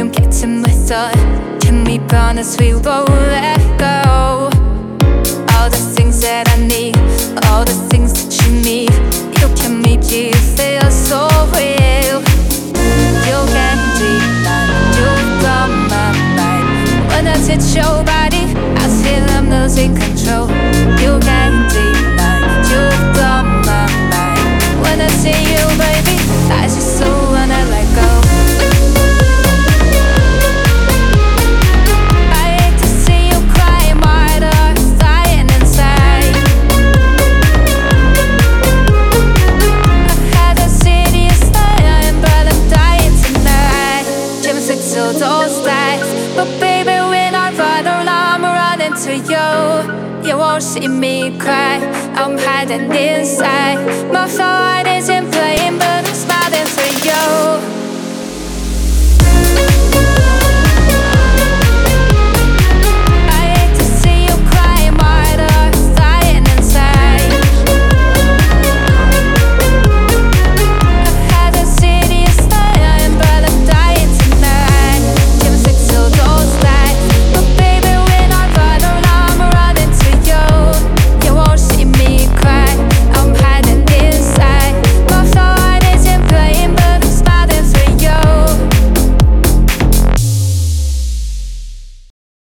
I'm getting my thought. Can we promise we won't let go? All the things that I need, all the things that you need, you can make me feel so real. You can't deny, you've got my mind. When I touch your body, I feel I'm losing control. You can't deny, you've got my mind. When I see you, baby, I just so wanna let go. But baby, when I run around, I'm running to you. You won't see me cry, I'm hiding inside my fire.